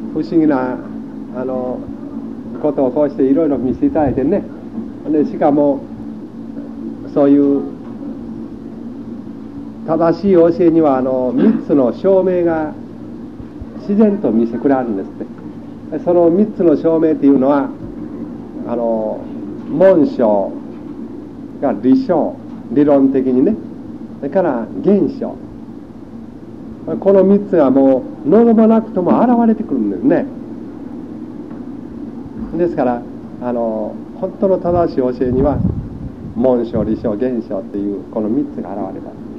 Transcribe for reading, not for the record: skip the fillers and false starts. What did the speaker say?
不思議なことをこうしていろいろ見せていただいてね。でしかもそういう正しい教えには3つの証明が自然と見せてくれるんですって。その3つの証明というのは紋章が理証、理論的にね。それから現象、この3つがもう望まなくとも現れてくるんですね。ですから本当の正しい教えには紋章、理証、現象っていうこの3つが現れた。